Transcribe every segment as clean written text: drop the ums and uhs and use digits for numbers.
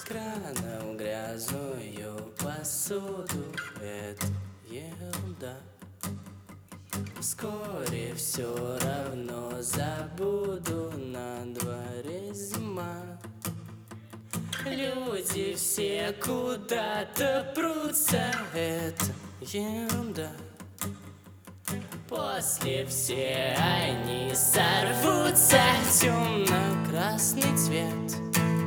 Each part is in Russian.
крана в грязную посуду — это ерунда. Вскоре все равно забуду, на дворе зима. Люди все куда-то прутся — это ерунда. После все они сорвутся в темно-красный цвет.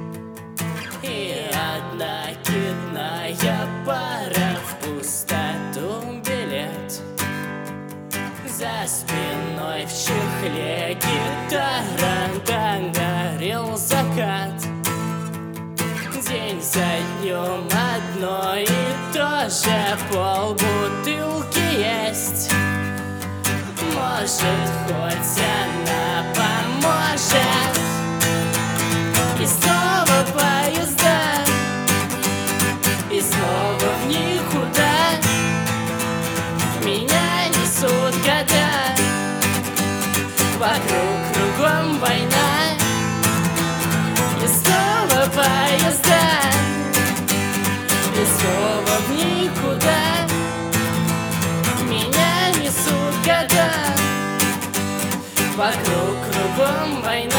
И одна кидная пара в пустоту билет. За спиной в чехле гитара, догорел закат. День за днем одно и то же, полбутылки есть. Может, хоть она поможет. И снова поезда, и снова в никуда. Меня несут года, вокруг кругом война. И снова поезда, и снова в никуда. Меня несут года, вокруг кругом война.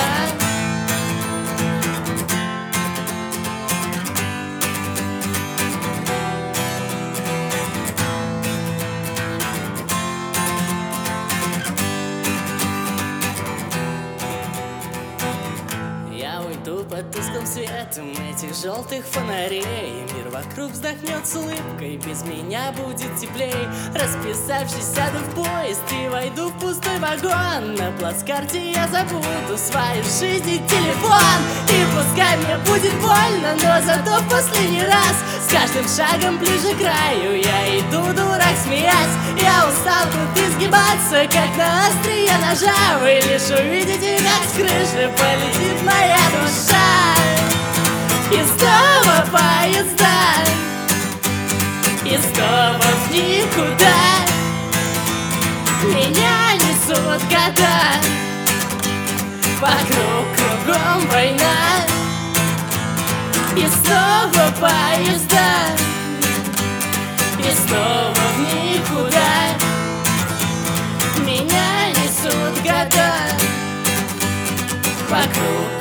Я уйду под тусклым светом этих желтых фонарей. Мир вокруг вздохнет с улыбкой, без меня будет теплей. Расписавшись, сяду в поезд и войду в пустой вагон. На плацкарте я забуду свою жизнь и телефон. И пускай мне будет больно, но зато в последний раз с каждым шагом ближе к краю я иду, дурак, смеясь. Я устал тут изгибаться, как на острие ножа. Вы лишь увидите, как с крыши полетит моя душа. И снова поезда, и снова в никуда. Меня несут года, вокруг кругом война. И снова поезда, и снова в никуда. Меня несут года, вокруг